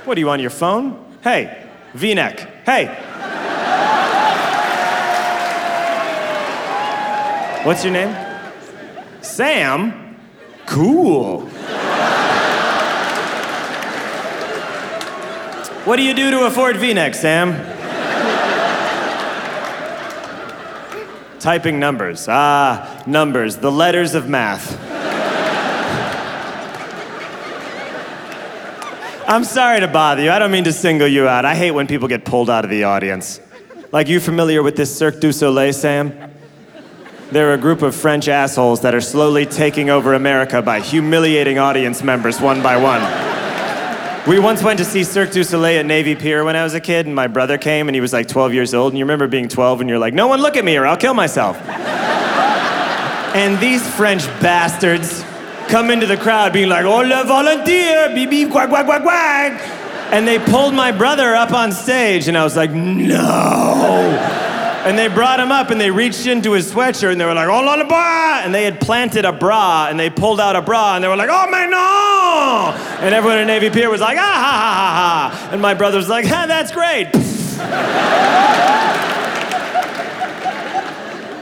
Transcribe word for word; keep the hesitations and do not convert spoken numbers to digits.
What, are you on your phone? Hey, V-neck. Hey. What's your name? Sam? Cool. What do you do to afford V-neck, Sam? Typing numbers. Ah, numbers, the letters of math. I'm sorry to bother you. I don't mean to single you out. I hate when people get pulled out of the audience. Like, you familiar with this Cirque du Soleil, Sam? They're a group of French assholes that are slowly taking over America by humiliating audience members one by one. We once went to see Cirque du Soleil at Navy Pier when I was a kid, and my brother came, and he was like twelve years old, and you remember being twelve, and you're like, no one look at me or I'll kill myself. And these French bastards come into the crowd being like, oh, le volontiers, beep, beep, quack, quack, quack, quack. And they pulled my brother up on stage, and I was like, no. And they brought him up, and they reached into his sweatshirt, and they were like, oh, la, la, bra. And they had planted a bra, and they pulled out a bra, and they were like, oh, man, no. And everyone at Navy Pier was like, ah, ha, ha, ha, ha. And my brother was like, ah, that's great.